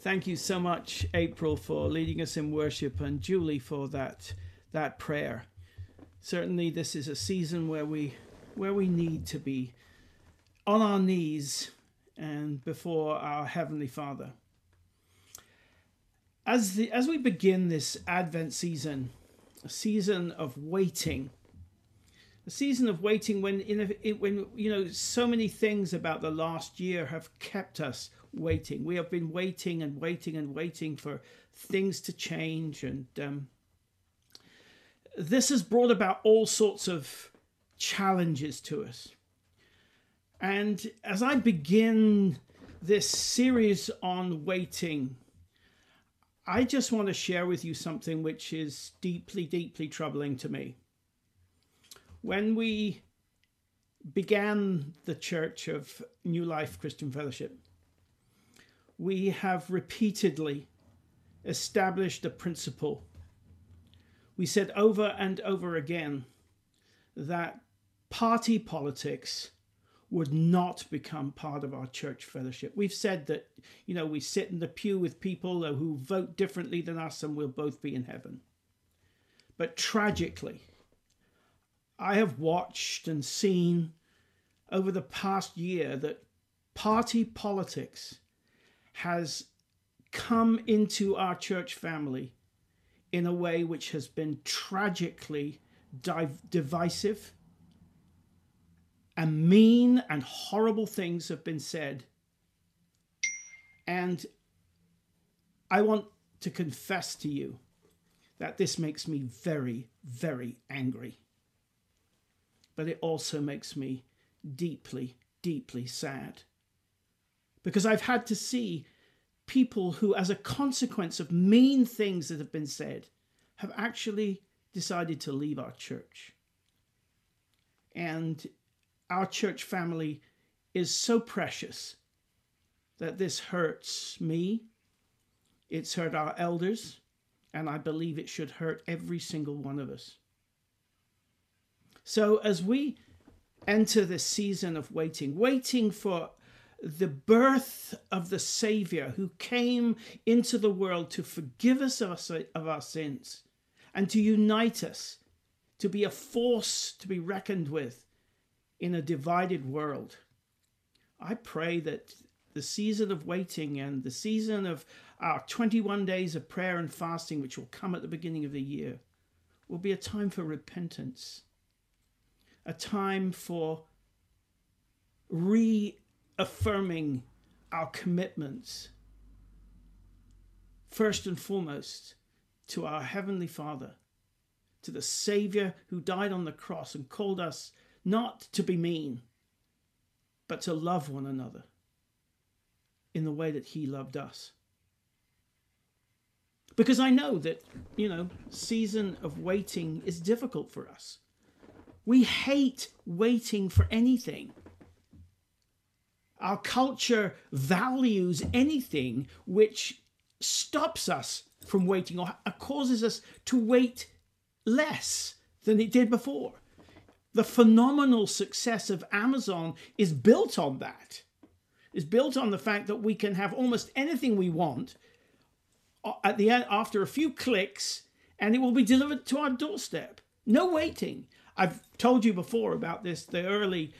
Thank you so much, April, for leading us in worship, and Julie for that prayer. Certainly, this is a season where we need to be on our knees and before our Heavenly Father. As we begin this Advent season, a season of waiting, when so many things about the last year have kept us waiting. We have been waiting and waiting and waiting for things to change, and this has brought about all sorts of challenges to us. And as I begin this series on waiting, I just want to share with you something which is deeply, deeply troubling to me. When we began the Church of New Life Christian Fellowship, we have repeatedly established a principle. We said over and over again that party politics would not become part of our church fellowship. We've said that, we sit in the pew with people who vote differently than us and we'll both be in heaven. But tragically, I have watched and seen over the past year that party politics has come into our church family in a way which has been tragically divisive, and mean and horrible things have been said. And I want to confess to you that this makes me very, very angry. But it also makes me deeply, deeply sad. Because I've had to see people who, as a consequence of mean things that have been said, have actually decided to leave our church. And our church family is so precious that this hurts me. It's hurt our elders, and I believe it should hurt every single one of us. So as we enter this season of waiting for the birth of the Savior who came into the world to forgive us of our sins and to unite us, to be a force to be reckoned with in a divided world, I pray that the season of waiting and the season of our 21 days of prayer and fasting, which will come at the beginning of the year, will be a time for repentance, a time for reaffirming our commitments, first and foremost, to our Heavenly Father, to the Savior who died on the cross and called us not to be mean, but to love one another in the way that He loved us. Because I know that, season of waiting is difficult for us. We hate waiting for anything. Our culture values anything which stops us from waiting or causes us to wait less than it did before. The phenomenal success of Amazon is built on that. It's built on the fact that we can have almost anything we want at the end after a few clicks, and it will be delivered to our doorstep. No waiting. I've told you before about this, the early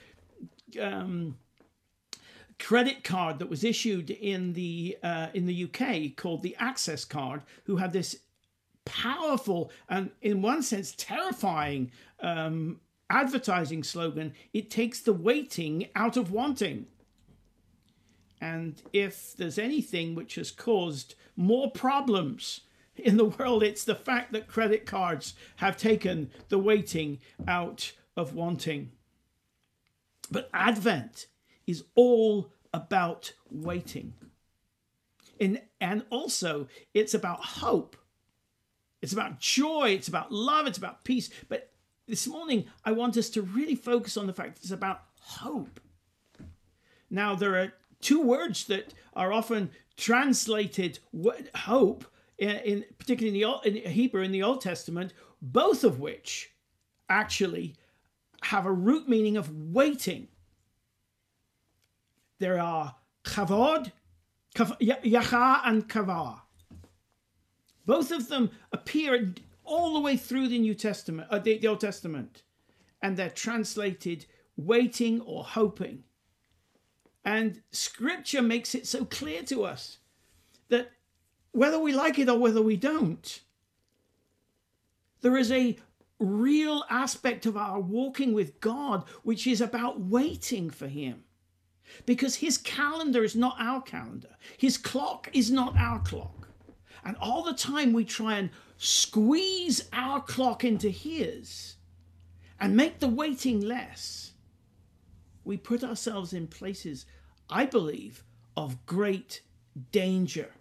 credit card that was issued in the UK called the Access Card, who had this powerful and, in one sense, terrifying advertising slogan: it takes the waiting out of wanting. And if there's anything which has caused more problems in the world, it's the fact that credit cards have taken the waiting out of wanting. But Advent is all about waiting. And also, it's about hope. It's about joy. It's about love. It's about peace. But this morning, I want us to really focus on the fact that it's about hope. Now, there are two words that are often translated hope, particularly in Hebrew in the Old Testament, both of which actually have a root meaning of waiting. There are kavod Yacha and Kavah. Both of them appear all the way through the New Testament, the Old Testament, and they're translated waiting or hoping. And Scripture makes it so clear to us that whether we like it or whether we don't, there is a real aspect of our walking with God which is about waiting for him. Because his calendar is not our calendar. His clock is not our clock. And all the time we try and squeeze our clock into his and make the waiting less, we put ourselves in places, I believe, of great danger.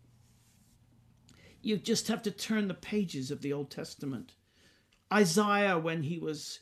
You just have to turn the pages of the Old Testament. Isaiah, when he was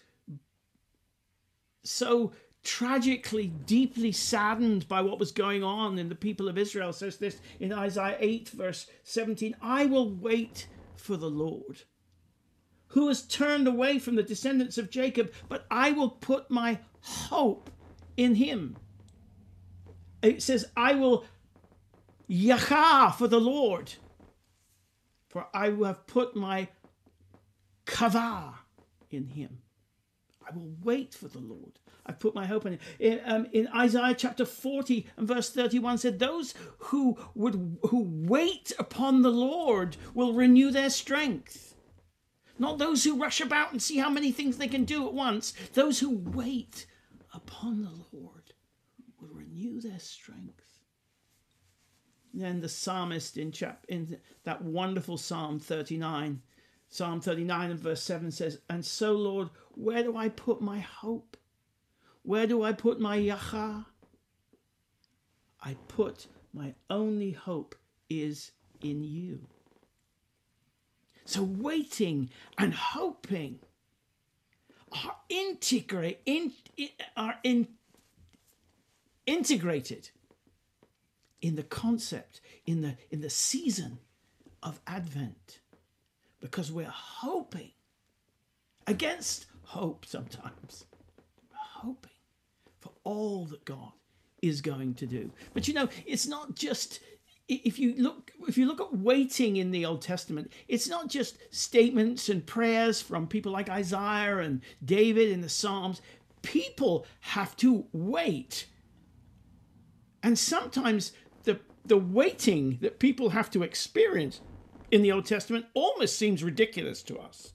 so tragically, deeply saddened by what was going on in the people of Israel, says this in Isaiah 8, verse 17, I will wait for the Lord, who has turned away from the descendants of Jacob, but I will put my hope in him. It says, I will yacha for the Lord, for I will have put my kavah in him. I will wait for the Lord. I've put my hope in him. In Isaiah chapter 40 and verse 31 said, those who wait upon the Lord will renew their strength. Not those who rush about and see how many things they can do at once. Those who wait upon the Lord will renew their strength. Then the psalmist in that wonderful Psalm 39 and verse 7 says, and so, Lord, where do I put my hope? Where do I put my yacha? I put my only hope is in you. So waiting and hoping are integrated in the concept, in the season of Advent, because we're hoping against hope sometimes, hoping for all that God is going to do. But you know, it's not just, if you look at waiting in the Old Testament, it's not just statements and prayers from people like Isaiah and David in the Psalms. People have to wait. And sometimes the waiting that people have to experience in the Old Testament almost seems ridiculous to us,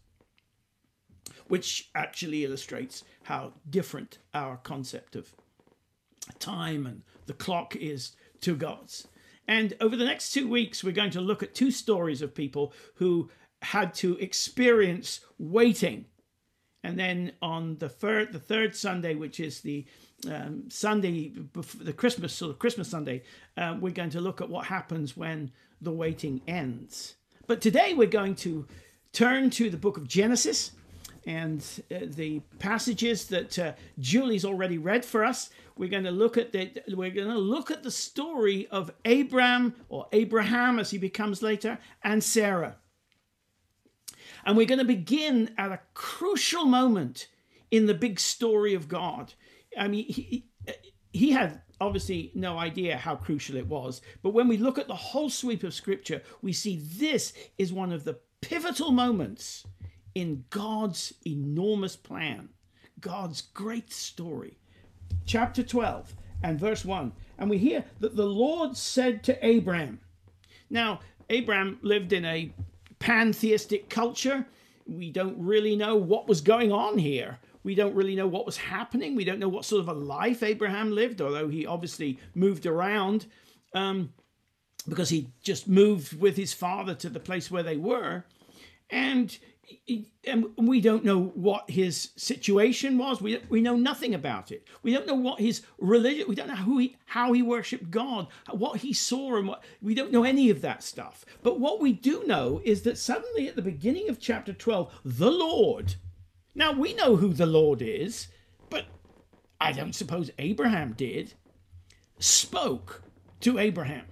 which actually illustrates how different our concept of time and the clock is to God's. And over the next 2 weeks, we're going to look at two stories of people who had to experience waiting. And then on the third Sunday, which is the Sunday before the Christmas, sort of Christmas Sunday, we're going to look at what happens when the waiting ends. But today we're going to turn to the book of Genesis and the passages that Julie's already read for us. We're going to look at the story of Abraham, or Abraham as he becomes later, and Sarah. And we're going to begin at a crucial moment in the big story of God. I mean, he had obviously no idea how crucial it was. But when we look at the whole sweep of Scripture, we see this is one of the pivotal moments in God's enormous plan, God's great story. Chapter 12 and verse 1. And we hear that the Lord said to Abraham. Now, Abraham lived in a pantheistic culture. We don't really know what was going on here. We don't really know what was happening. We don't know what sort of a life Abraham lived, although he obviously moved around because he just moved with his father to the place where they were. And we don't know what his situation was. We know nothing about it. We don't know what his religion. We don't know how he worshipped God, what he saw, and we don't know any of that stuff. But what we do know is that suddenly at the beginning of chapter 12, the Lord. Now we know who the Lord is, but I don't suppose Abraham did. Spoke to Abraham,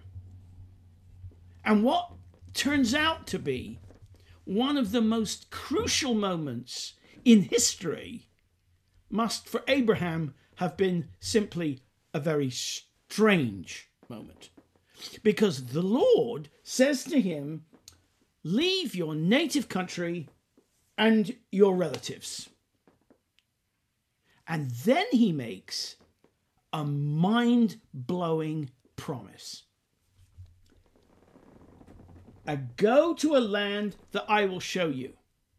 and what turns out to be one of the most crucial moments in history must for Abraham have been simply a very strange moment. Because the Lord says to him, leave your native country and your relatives. And then he makes a mind-blowing promise. Go to a land that I will show you.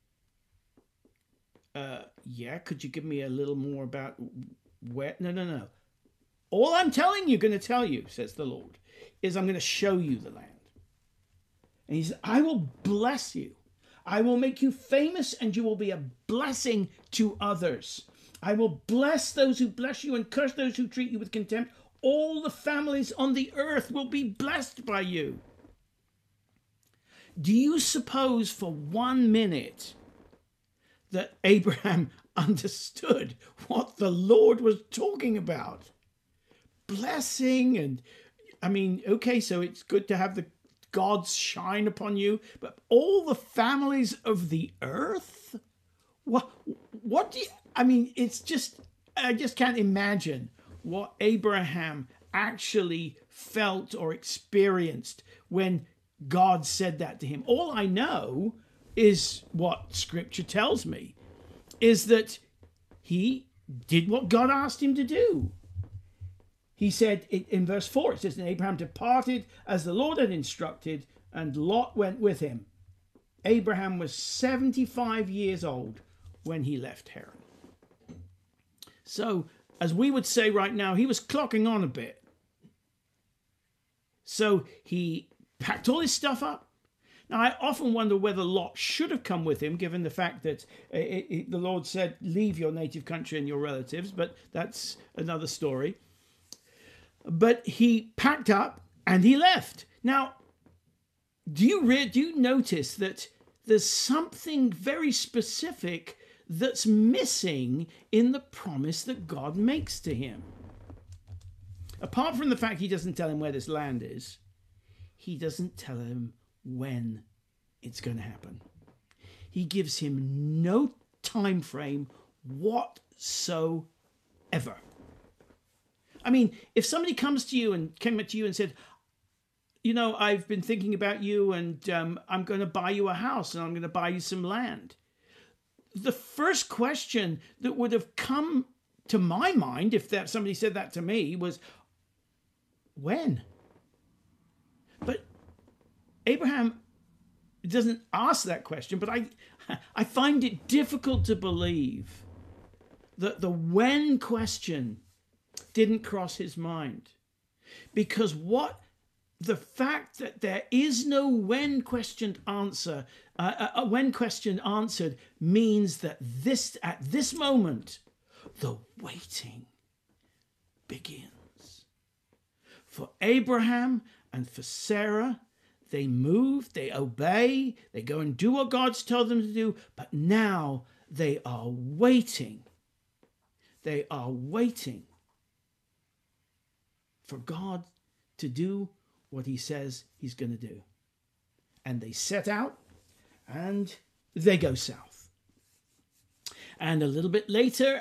Yeah, could you give me a little more about where? No. All I'm telling you, going to tell you, says the Lord, is I'm going to show you the land. And he says, I will bless you. I will make you famous, and you will be a blessing to others. I will bless those who bless you and curse those who treat you with contempt. All the families on the earth will be blessed by you. Do you suppose for 1 minute that Abraham understood what the Lord was talking about? Blessing, and I mean, okay, so it's good to have the gods shine upon you, but all the families of the earth? What do you, I mean, it's just, I just can't imagine what Abraham actually felt or experienced when God said that to him. All I know is what Scripture tells me, is that he did what God asked him to do. He said in verse 4, it says, and Abraham departed as the Lord had instructed, and Lot went with him. Abraham was 75 years old when he left Haran. So, as we would say right now, he was clocking on a bit. So he packed all his stuff up. Now, I often wonder whether Lot should have come with him, given the fact that the Lord said, leave your native country and your relatives, but that's another story. But he packed up and he left. Now, do you notice that there's something very specific that's missing in the promise that God makes to him? Apart from the fact he doesn't tell him where this land is, he doesn't tell him when it's going to happen. He gives him no time frame whatsoever. I mean, if somebody came to you and said, you know, I've been thinking about you, and I'm going to buy you a house, and I'm going to buy you some land, the first question that would have come to my mind, if somebody said that to me, was, when? But Abraham doesn't ask that question, but I find it difficult to believe that the when question didn't cross his mind. Because the fact that there is no when question answered means that at this moment, the waiting begins. For Abraham and for Sarah, they move, they obey, they go and do what God's told them to do, but now they are waiting. They are waiting for God to do what he says he's going to do. And they set out and they go south. And a little bit later,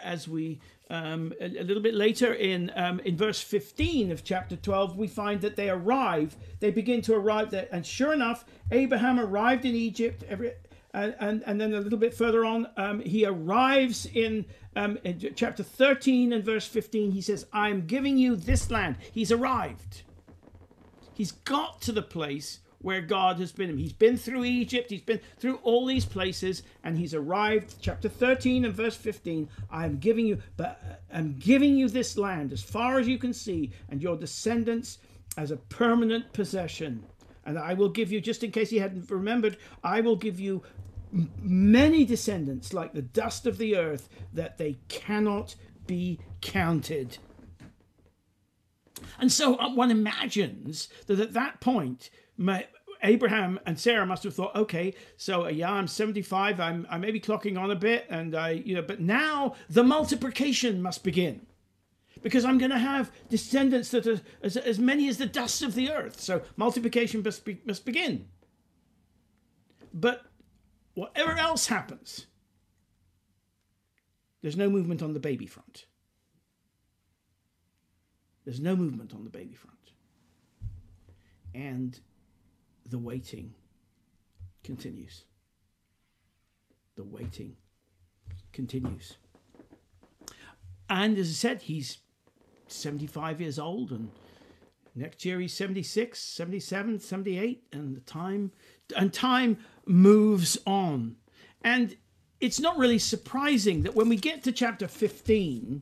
in verse 15 of chapter 12, we find that they arrive. They begin to arrive there, and sure enough, Abraham arrived in Egypt. And then a little bit further on, he arrives in chapter 13 and verse 15. He says, "I'm giving you this land." He's arrived. He's got to the place where God has been. He's been through Egypt. He's been through all these places, and he's arrived. Chapter 13 and verse 15. I'm giving you this land as far as you can see, and your descendants as a permanent possession. And I will give you, just in case you hadn't remembered, I will give you many descendants like the dust of the earth, that they cannot be counted. And so one imagines that at that point, Abraham and Sarah must have thought, okay, so yeah, I'm 75, I may be clocking on a bit, and but now the multiplication must begin, because I'm going to have descendants that are as many as the dust of the earth. So multiplication must begin. But whatever else happens, there's no movement on the baby front. There's no movement on the baby front. And the waiting continues. The waiting continues. And as I said, he's 75 years old, and next year he's 76, 77, 78, and time moves on. And it's not really surprising that when we get to chapter 15,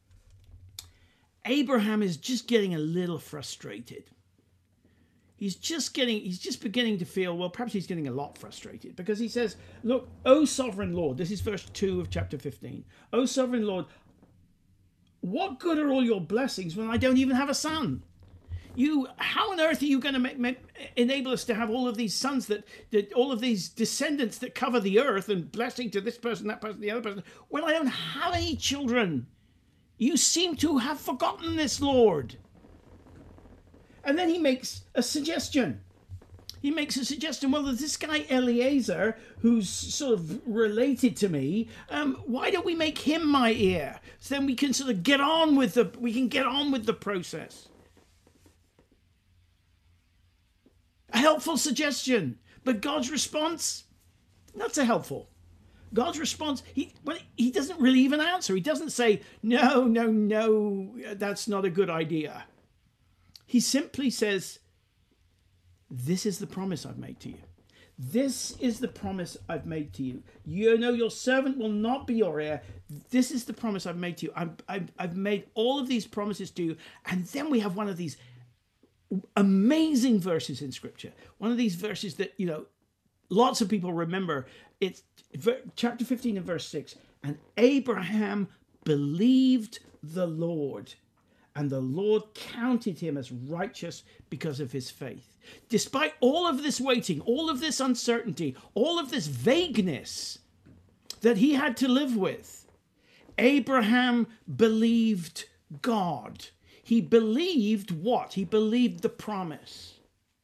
Abraham is just getting a little frustrated. He's just beginning to feel, well, perhaps he's getting a lot frustrated, because he says, look, O sovereign Lord, this is verse 2 of chapter 15. O sovereign Lord, what good are all your blessings when I don't even have a son? How on earth are you going to enable us to have all of these sons, that all of these descendants that cover the earth, and blessing to this person, that person, the other person, when I don't have any children? You seem to have forgotten this, Lord. And then he makes a suggestion. Well, there's this guy Eliezer, who's sort of related to me. Why don't we make him my heir? So then we can sort of get on with the process. A helpful suggestion. But God's response, not so helpful. God's response, he doesn't really even answer. He doesn't say, no, that's not a good idea. He simply says, this is the promise I've made to you. This is the promise I've made to you. You know your servant will not be your heir. This is the promise I've made to you. I've made all of these promises to you. And then we have one of these amazing verses in Scripture. One of these verses that, lots of people remember. It's chapter 15 and verse 6. And Abraham believed the Lord, and the Lord counted him as righteous because of his faith. Despite all of this waiting, all of this uncertainty, all of this vagueness that he had to live with, Abraham believed God. He believed what? He believed the promise.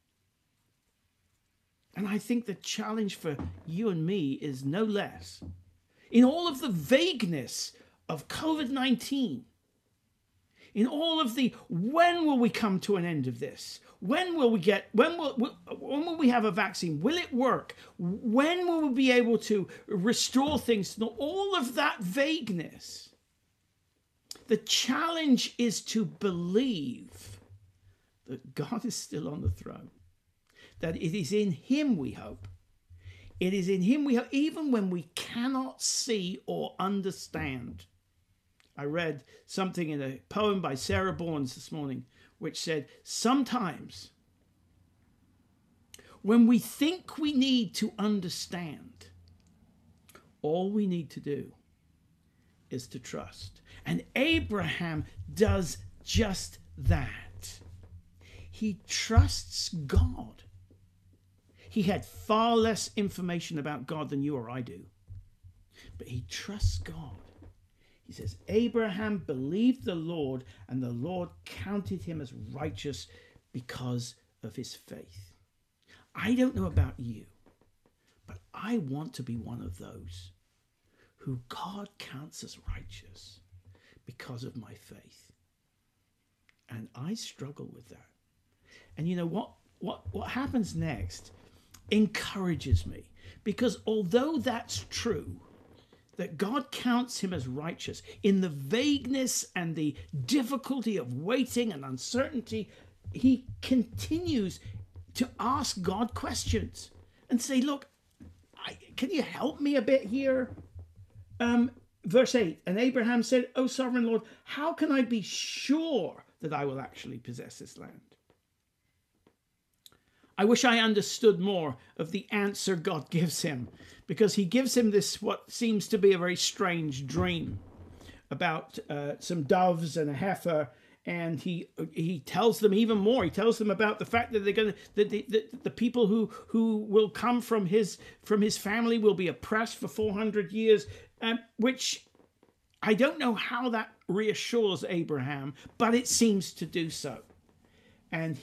And I think the challenge for you and me is no less. In all of the vagueness of COVID-19, in all of the, when will we come to an end of this? When will we have a vaccine? Will it work? When will we be able to restore things? All of that vagueness. The challenge is to believe that God is still on the throne, that it is in him we hope. It is in him we hope, even when we cannot see or understand. I read something in a poem by Sarah Bournes this morning, which said, sometimes when we think we need to understand, all we need to do is to trust. And Abraham does just that. He trusts God. He had far less information about God than you or I do, but he trusts God. He says, Abraham believed the Lord, and the Lord counted him as righteous because of his faith. I don't know about you, but I want to be one of those who God counts as righteous because of my faith. And I struggle with that. And you know what happens next encourages me, because although that's true, that God counts him as righteous, in the vagueness and the difficulty of waiting and uncertainty, he continues to ask God questions and say, look, can you help me a bit here? Verse 8, and Abraham said, O sovereign Lord, how can I be sure that I will actually possess this land? I wish I understood more of the answer God gives him, because he gives him this, what seems to be a very strange dream about some doves and a heifer, and he tells them even more. He tells them about the fact that they're going to the people who will come from his family will be oppressed for 400 years, which I don't know how that reassures Abraham, but it seems to do so, and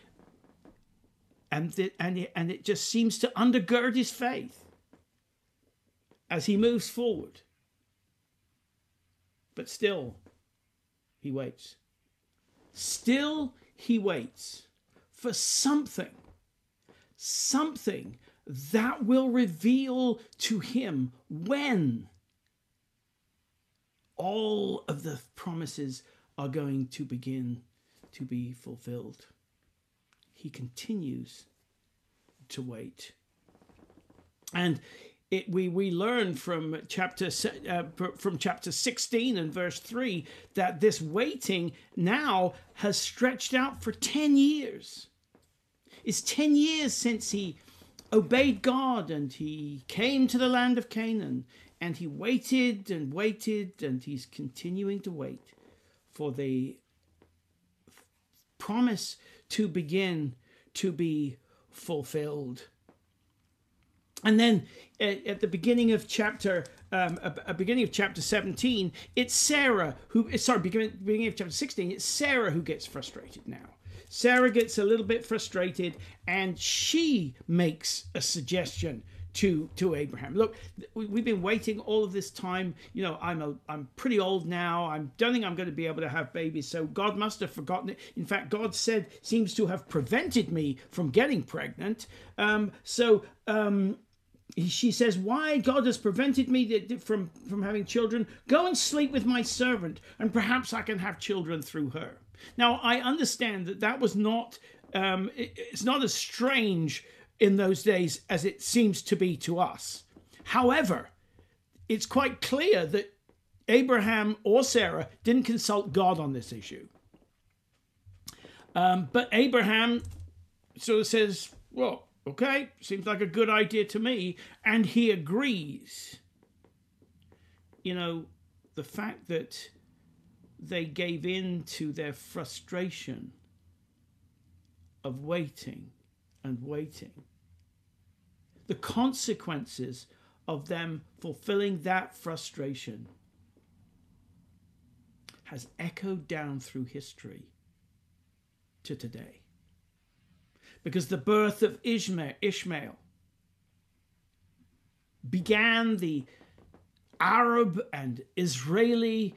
it just seems to undergird his faith as he moves forward. But still, he waits. Still, he waits for something that will reveal to him when all of the promises are going to begin to be fulfilled. He continues to wait. And we learn from chapter 16 and verse 3 that this waiting now has stretched out for 10 years. It's 10 years since he obeyed God and he came to the land of Canaan, and he waited and waited, and he's continuing to wait for the promise to begin to be fulfilled. And then at the beginning of chapter 17, it's Sarah beginning of chapter 16, it's Sarah who gets frustrated now. Sarah gets a little bit frustrated, and she makes a suggestion to Abraham. Look, we've been waiting all of this time. You know, I'm pretty old now. I don't think I'm going to be able to have babies. So God must have forgotten it. In fact, God seems to have prevented me from getting pregnant. She says, why God has prevented me from having children? Go and sleep with my servant, and perhaps I can have children through her. Now, I understand that was not, it's not as strange in those days as it seems to be to us. However, it's quite clear that Abraham or Sarah didn't consult God on this issue. But Abraham sort of says, well, okay, seems like a good idea to me. And he agrees. You know, the fact that they gave in to their frustration of waiting and waiting. The consequences of them fulfilling that frustration has echoed down through history to today. Because the birth of Ishmael began the Arab and Israeli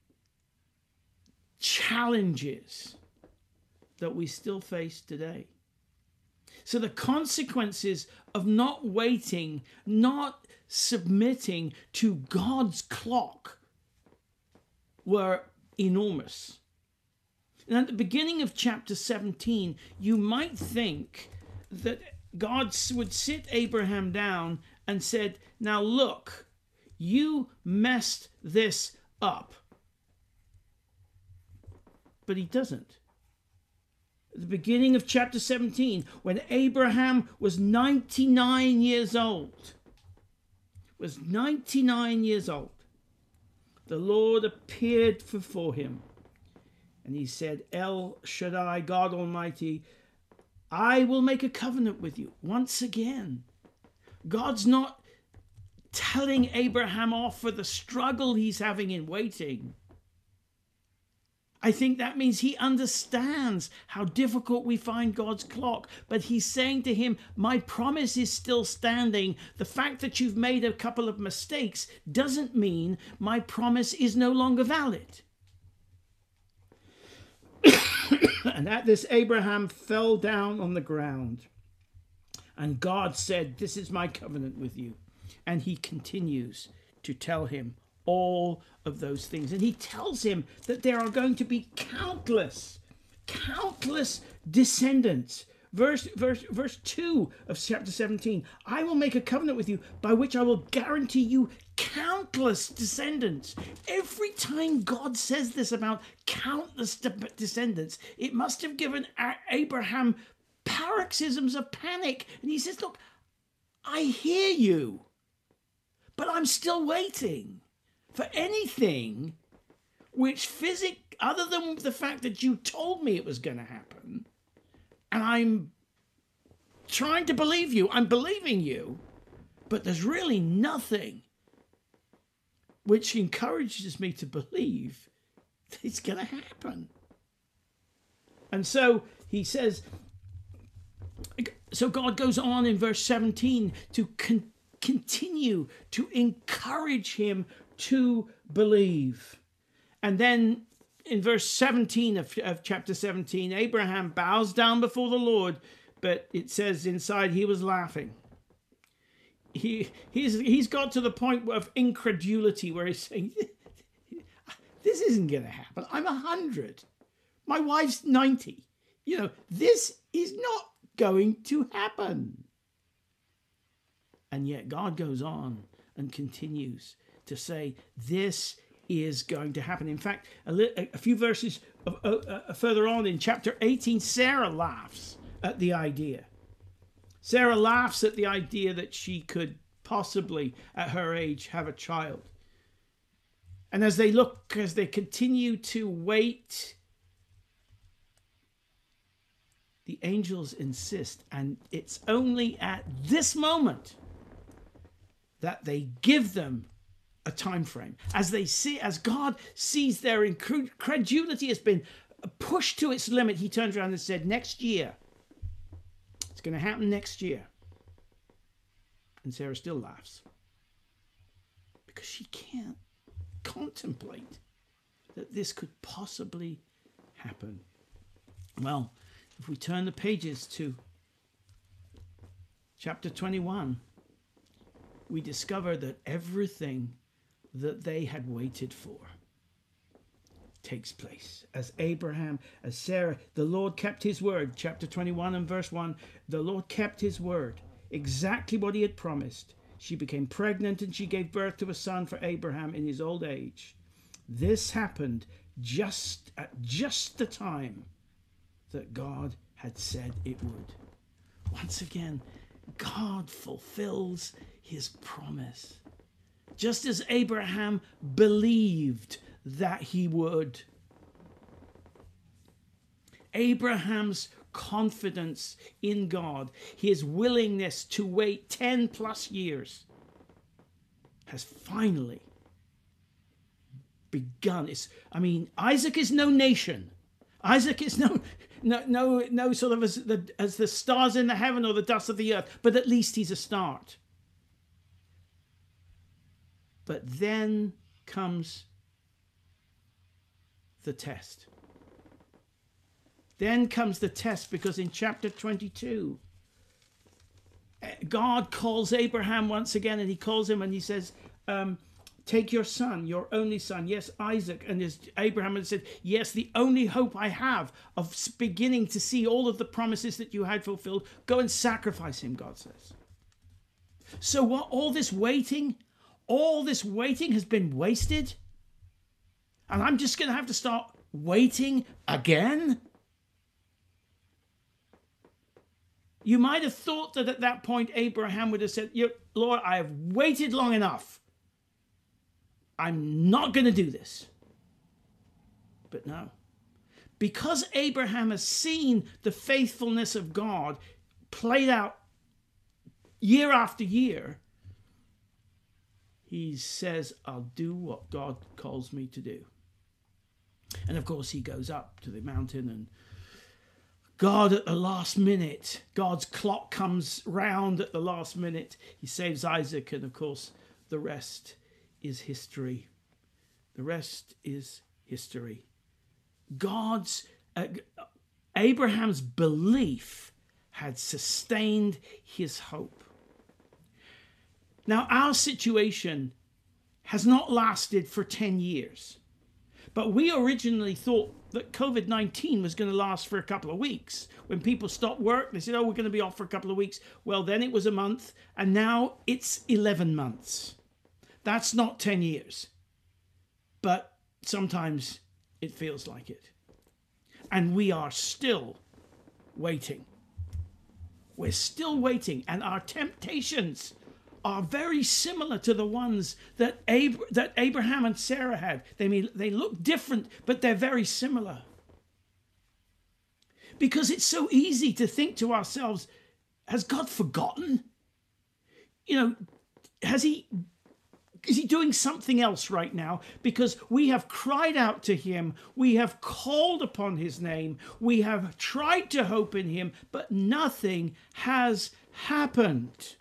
challenges that we still face today. So the consequences of not waiting, not submitting to God's clock were enormous. And at the beginning of chapter 17, you might think that God would sit Abraham down and said, now look, you messed this up. But he doesn't. At the beginning of chapter 17, when Abraham was 99 years old, the Lord appeared before him. And he said, El Shaddai, God Almighty, I will make a covenant with you. Once again, God's not telling Abraham off for the struggle he's having in waiting. I think that means he understands how difficult we find God's clock. But he's saying to him, my promise is still standing. The fact that you've made a couple of mistakes doesn't mean my promise is no longer valid. And at this, Abraham fell down on the ground. And God said, this is my covenant with you. And he continues to tell him all of those things. And he tells him that there are going to be countless descendants. Verse 2 of chapter 17, I will make a covenant with you by which I will guarantee you countless descendants. Every time God says this about countless descendants, it must have given Abraham paroxysms of panic. And he says, look, I hear you, but I'm still waiting for anything which other than the fact that you told me it was going to happen, and I'm trying to believe you, I'm believing you, but there's really nothing which encourages me to believe that it's going to happen. And so he says, so God goes on in verse 17 to continue to encourage him to believe. And then in verse 17 of chapter 17, Abraham bows down before the Lord, but it says inside he was laughing. He's got to the point of incredulity where he's saying, this isn't going to happen. I'm 100. My wife's 90. This is not going to happen. And yet God goes on and continues to say, this is going to happen. In fact, a few verses further on in chapter 18, Sarah laughs at the idea. Sarah laughs at the idea that she could possibly, at her age, have a child. And as they continue to wait, the angels insist, and it's only at this moment that they give them a time frame. As God sees their incredulity has been pushed to its limit, he turns around and said, next year. It's going to happen next year. And Sarah still laughs. Because she can't contemplate that this could possibly happen. Well, if we turn the pages to chapter 21, we discover that everything that they had waited for takes place. As Abraham, as Sarah, the Lord kept his word. Chapter 21 and verse 1, the Lord kept his word, exactly what he had promised. She became pregnant and she gave birth to a son for Abraham in his old age. This happened at just the time that God had said it would. Once again, God fulfills his promise. Just as Abraham believed that he would. Abraham's confidence in God, his willingness to wait 10 plus years, has finally begun. Isaac is no nation. Isaac is no sort of as the stars in the heaven or the dust of the earth, but at least he's a start. But then comes the test. Then comes the test, because in chapter 22, God calls Abraham once again, and he calls him and he says, take your son, your only son, yes, Isaac. And Abraham had said, yes, the only hope I have of beginning to see all of the promises that you had fulfilled, go and sacrifice him, God says. So what, all this waiting has been wasted? And I'm just going to have to start waiting again? You might have thought that at that point Abraham would have said, Lord, I have waited long enough. I'm not going to do this. But no. Because Abraham has seen the faithfulness of God played out year after year, he says, I'll do what God calls me to do. And of course he goes up to the mountain, and God at the last minute, God's clock comes round at the last minute. He saves Isaac, and of course the rest is history. The rest is history. Abraham's belief had sustained his hope. Now, our situation has not lasted for 10 years, but we originally thought that COVID-19 was going to last for a couple of weeks. When people stopped work, they said, we're going to be off for a couple of weeks. Well, then it was a month, and now it's 11 months. That's not 10 years, but sometimes it feels like it. And we are still waiting. We're still waiting, and our temptations are very similar to the ones that Abraham and Sarah had. They look different, but they're very similar. Because it's so easy to think to ourselves, has God forgotten? Is he doing something else right now? Because we have cried out to him, we have called upon his name, we have tried to hope in him, but nothing has happened.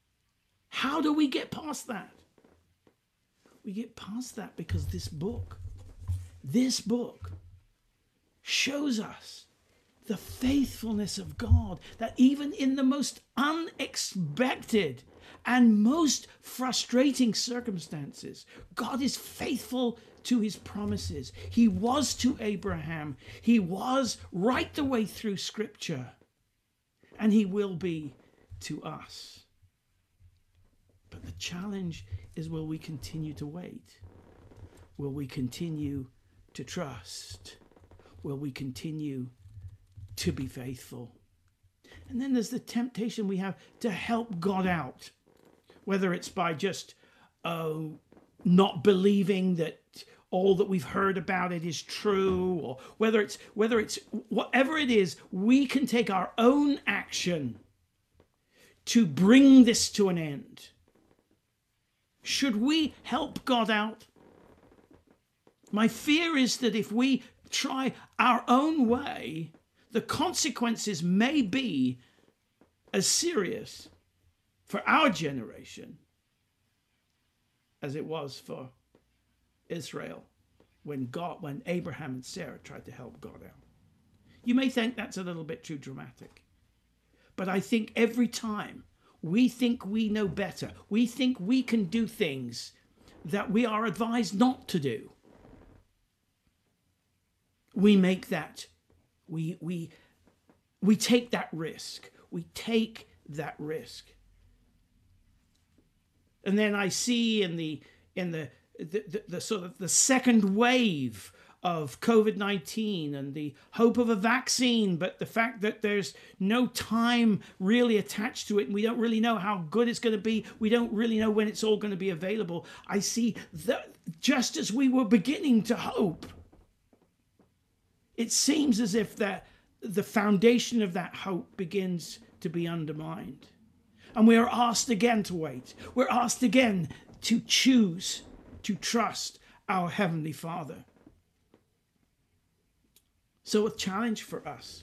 How do we get past that? We get past that because this book This book shows us the faithfulness of God, that even in the most unexpected and most frustrating circumstances, God is faithful to his promises. He was to Abraham. He was right the way through Scripture. And he will be to us. But the challenge is, will we continue to wait? Will we continue to trust? Will we continue to be faithful? And then there's the temptation we have to help God out, whether it's by just not believing that all that we've heard about it is true, or whether it's whatever it is, we can take our own action to bring this to an end. Should we help God out? My fear is that if we try our own way, the consequences may be as serious for our generation as it was for Israel when Abraham and Sarah tried to help God out. You may think that's a little bit too dramatic, but I think every time we think we know better, we think we can do things that we are advised not to do, we make that, we take that risk. We take that risk. And then I see in the sort of the second wave of COVID-19 and the hope of a vaccine, but the fact that there's no time really attached to it, and we don't really know how good it's going to be, we don't really know when it's all going to be available. I see that just as we were beginning to hope, it seems as if the foundation of that hope begins to be undermined. And we are asked again to wait. We're asked again to choose to trust our Heavenly Father. So a challenge for us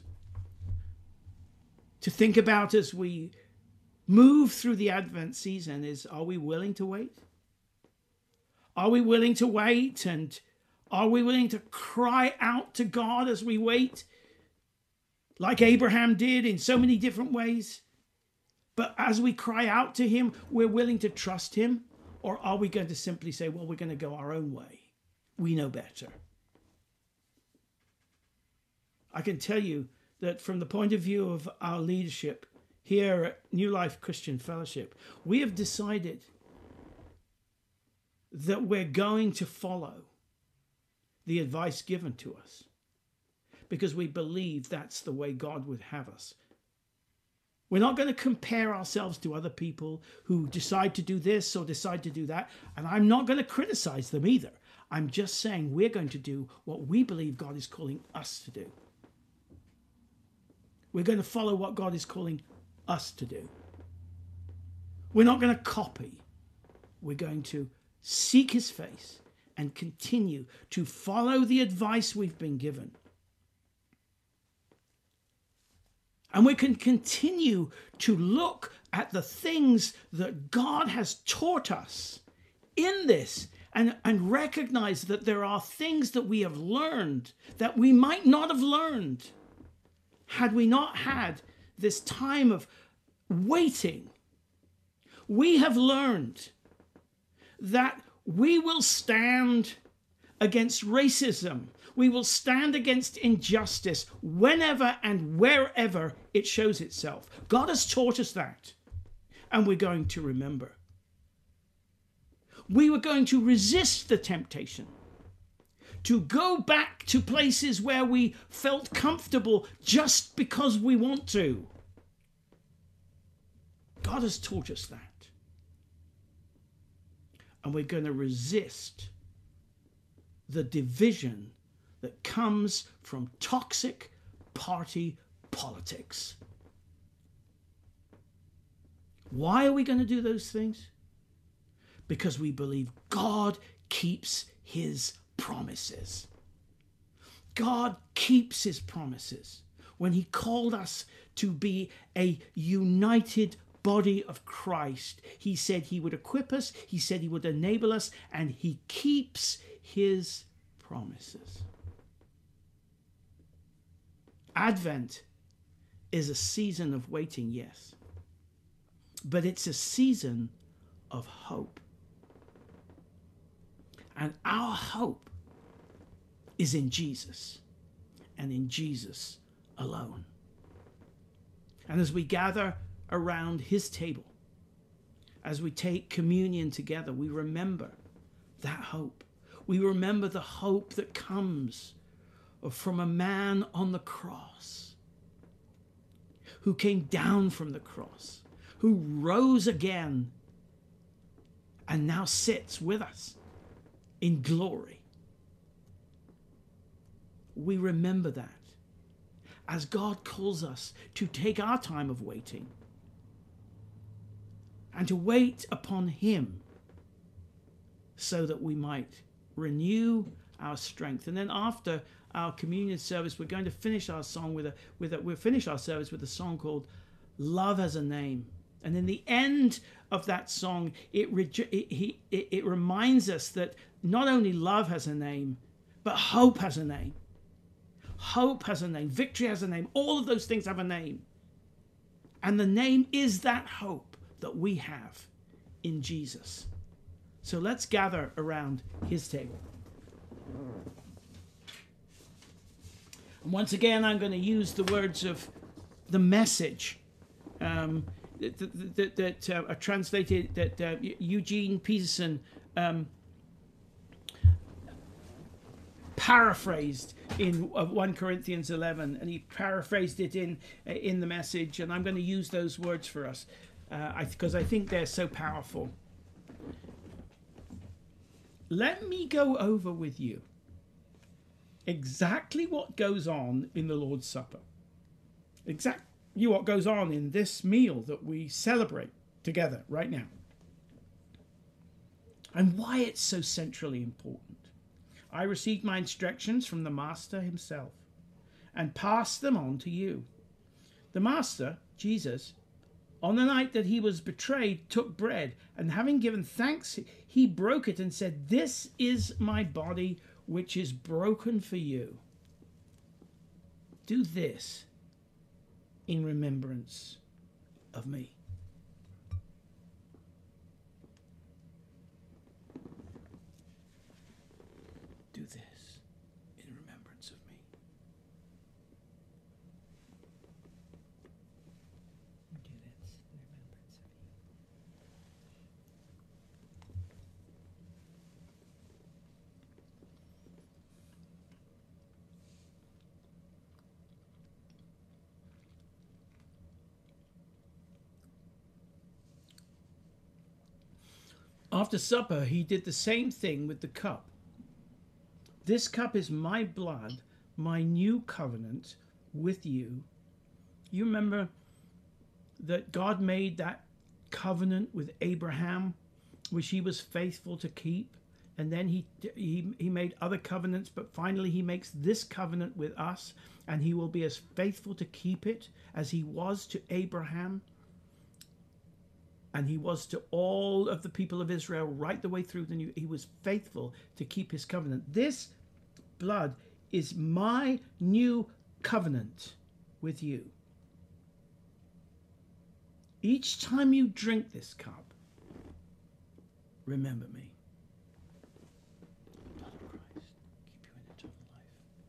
to think about as we move through the Advent season is, are we willing to wait? Are we willing to wait, and are we willing to cry out to God as we wait, like Abraham did in so many different ways? But as we cry out to him, we're willing to trust him? Or are we going to simply say, well, we're going to go our own way? We know better. I can tell you that from the point of view of our leadership here at New Life Christian Fellowship, we have decided that we're going to follow the advice given to us because we believe that's the way God would have us. We're not going to compare ourselves to other people who decide to do this or decide to do that, and I'm not going to criticize them either. I'm just saying we're going to do what we believe God is calling us to do. We're going to follow what God is calling us to do. We're not going to copy. We're going to seek his face and continue to follow the advice we've been given. And we can continue to look at the things that God has taught us in this and recognize that there are things that we have learned that we might not have learned had we not had this time of waiting. We have learned that we will stand against racism. We will stand against injustice whenever and wherever it shows itself. God has taught us that, and we're going to remember. We were going to resist the temptation to go back to places where we felt comfortable just because we want to. God has taught us that. And we're going to resist the division that comes from toxic party politics. Why are we going to do those things? Because we believe God keeps his promises. God keeps his promises. When he called us to be a united body of Christ, he said he would equip us, he said he would enable us, and he keeps his promises. Advent is a season of waiting, yes, but it's a season of hope. And our hope is in Jesus and in Jesus alone. And as we gather around his table, as we take communion together, we remember that hope. We remember the hope that comes from a man on the cross who came down from the cross, who rose again and now sits with us in glory. We remember that as God calls us to take our time of waiting and to wait upon him so that we might renew our strength. And then after our communion service, we're going to finish our song we'll finish our service with a song called Love Has a Name. And in the end of that song, it reminds us that not only love has a name, but hope has a name. Hope has a name. Victory has a name. All of those things have a name. And the name is that hope that we have in Jesus. So let's gather around his table. And once again, I'm going to use the words of the Message that are translated, that Eugene Peterson paraphrased in 1 Corinthians 11, and he paraphrased it in the Message, and I'm going to use those words for us because I think they're so powerful. Let me go over with you exactly what goes on in the Lord's Supper. Exactly what goes on in this meal that we celebrate together right now. And why it's so centrally important. I received my instructions from the Master himself and passed them on to you. The Master, Jesus, on the night that he was betrayed, took bread, and having given thanks, he broke it and said, "This is my body, which is broken for you. Do this in remembrance of me." Do this in remembrance of me. Do this in remembrance of you. After supper, he did the same thing with the cup. "This cup is my blood, my new covenant with you." You remember that God made that covenant with Abraham, which he was faithful to keep. And then he made other covenants, but finally he makes this covenant with us, and he will be as faithful to keep it as he was to Abraham. And he was to all of the people of Israel right the way through he was faithful to keep his covenant. This blood is my new covenant with you. Each time you drink this cup, remember me. Blood of Christ, keep you in eternal life.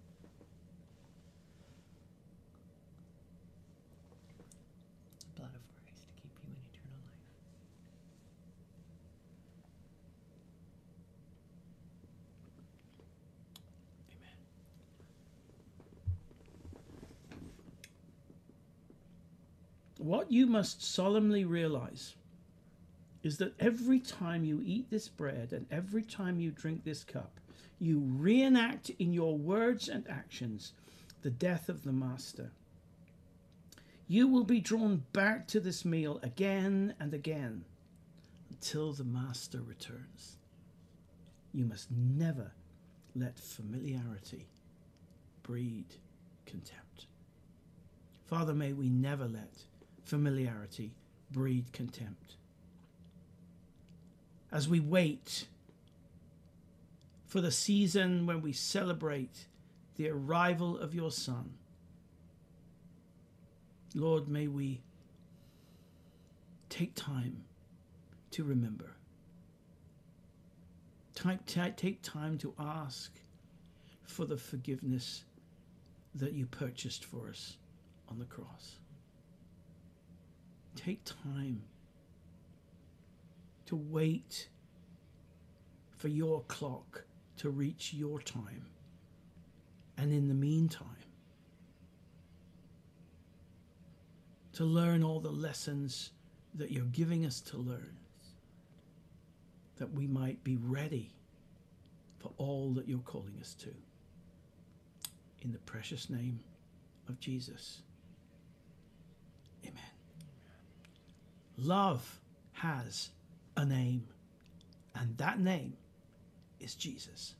Blood of Christ, keep you in eternal life. Amen. What you must solemnly realize is that every time you eat this bread and every time you drink this cup, you reenact in your words and actions the death of the Master. You will be drawn back to this meal again and again until the Master returns. You must never let familiarity breed contempt. Father, may we never let familiarity breed contempt. As we wait for the season when we celebrate the arrival of your Son. Lord, may we take time to remember. Take time to ask for the forgiveness that you purchased for us on the cross. Take time to wait for your clock to reach your time. And in the meantime, to learn all the lessons that you're giving us to learn, that we might be ready for all that you're calling us to. In the precious name of Jesus. Amen. Love has a name, and that name is Jesus.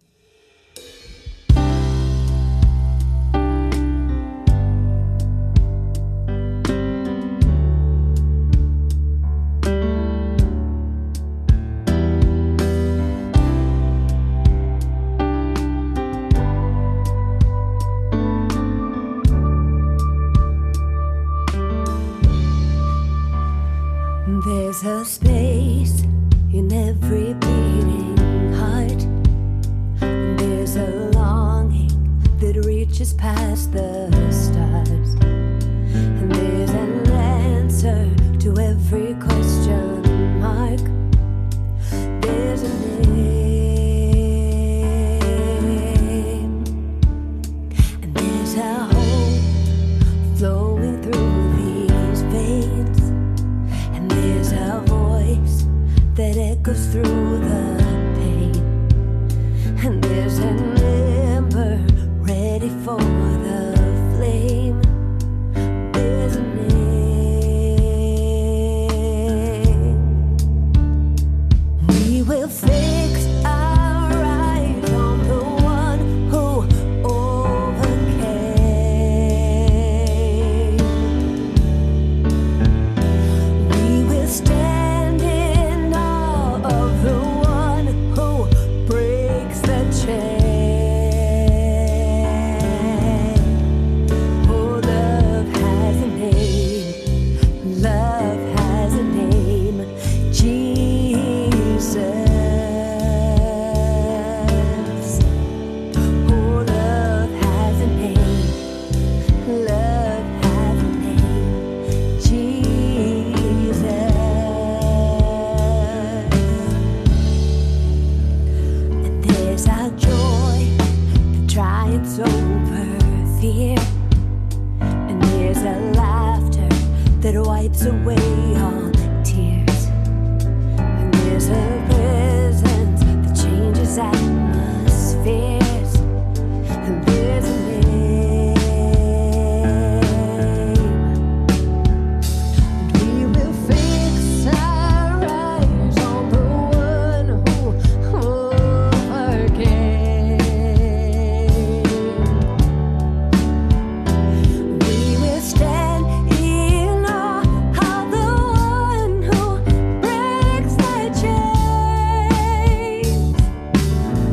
There's a space in every beating heart. There's a longing that reaches past the stars. And there's an answer to every question mark. There's a name, and there's a hope flowing through these veins. There's a voice that echoes through the pain, and there's an ember ready for the flame. There's a name. We will fix our eyes on the one who overcame. Stand in awe of the one who breaks the chain. Oh, love has a name. Love has a name. Jesus. Oh, love has a name. Love has a name. Jesus. There's a joy that triumphs over fear, and there's a laughter that wipes away all tears, and there's a presence that changes atmospheres, and there's a name. We will fix our eyes on the one who overcame. We will stand in awe of the one who breaks the chains.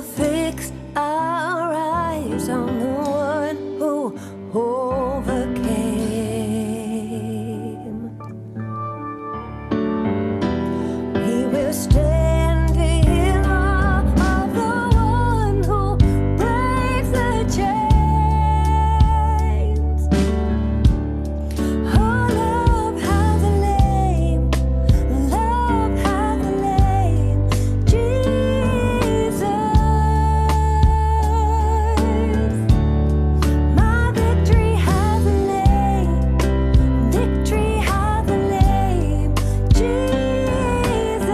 fix our eyes on the one who overcame. We will stand in awe of the one who breaks the chains. Oh, love has a name. Love has a name. Jesus. My victory has a name. Victory has a name. Jesus.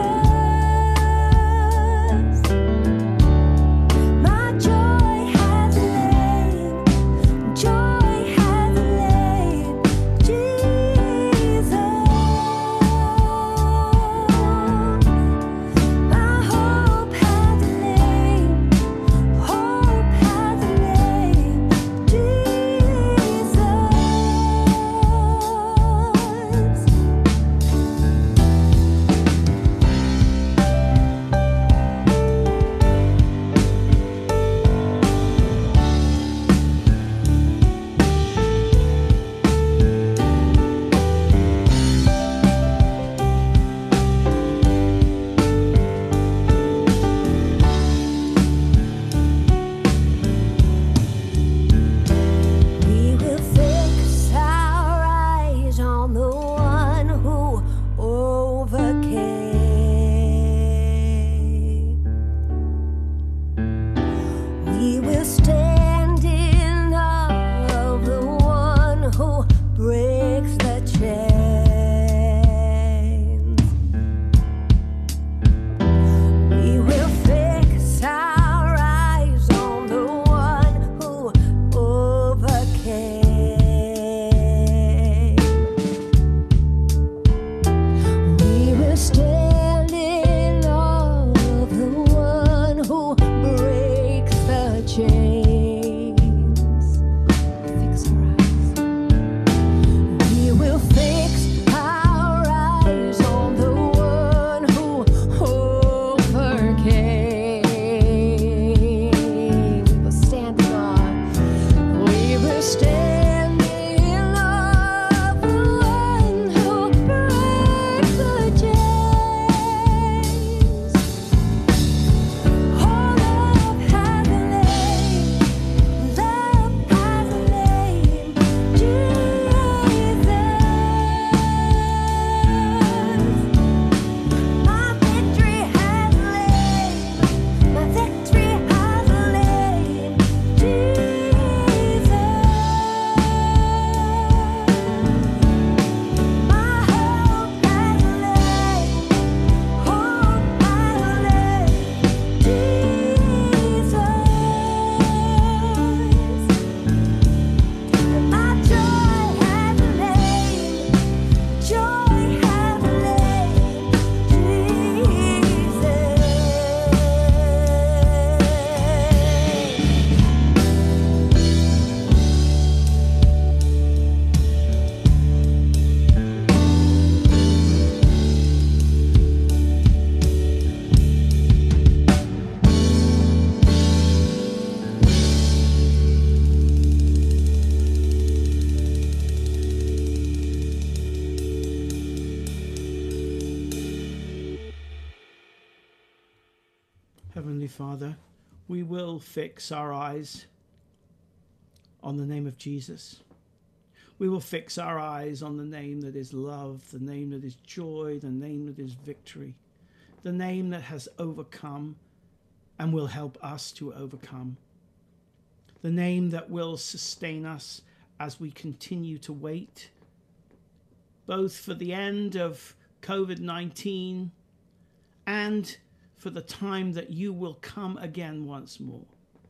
My joy has a name. Joy has a name. Jesus. My hope has a name. Hope has a name. Jesus. We will fix our eyes on the one who overcame. We will stand in awe of the one who breaks the chains. We will fix our eyes on the one who overcame. We will stand in awe of the one who breaks the chains. Fix our eyes. We will fix our eyes on the one who overcame. We will stand in awe. We will stand in awe of the one who breaks the chains. Oh, love has a name. Love has a name. Jesus. My victory has a name. My victory has a name. Jesus. My hope has a name. Hope has a name. Jesus. My joy has a name. Joy has a name. Jesus. Heavenly Father, we will fix our eyes on the name of Jesus. We will fix our eyes on the name that is love, the name that is joy, the name that is victory, the name that has overcome and will help us to overcome, the name that will sustain us as we continue to wait, both for the end of COVID-19 and for the time that you will come again once more.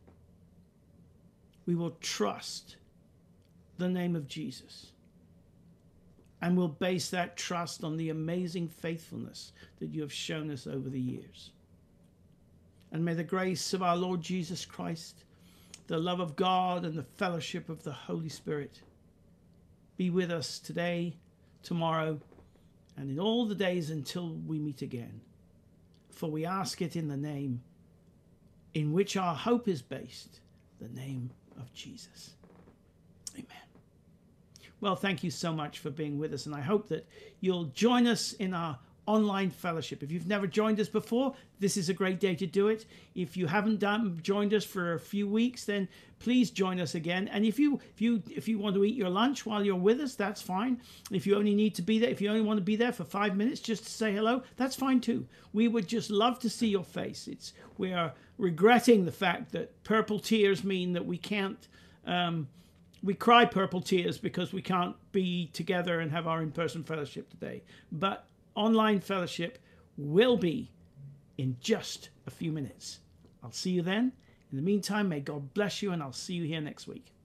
We will trust the name of Jesus and will base that trust on the amazing faithfulness that you have shown us over the years. And may the grace of our Lord Jesus Christ, the love of God, and the fellowship of the Holy Spirit be with us today, tomorrow, and in all the days until we meet again. For we ask it in the name in which our hope is based, the name of Jesus. Amen. Well, thank you so much for being with us, and I hope that you'll join us in our online fellowship. If you've never joined us before, this is a great day to do it. If you haven't joined us for a few weeks, then please join us again. And if you want to eat your lunch while you're with us, that's fine. If you only need to be there, if you only want to be there for 5 minutes just to say hello, that's fine too. We would just love to see your face. We are regretting the fact that purple tears mean that we can't. We cry purple tears because we can't be together and have our in-person fellowship today. But online fellowship will be in just a few minutes. I'll see you then. In the meantime, may God bless you, and I'll see you here next week.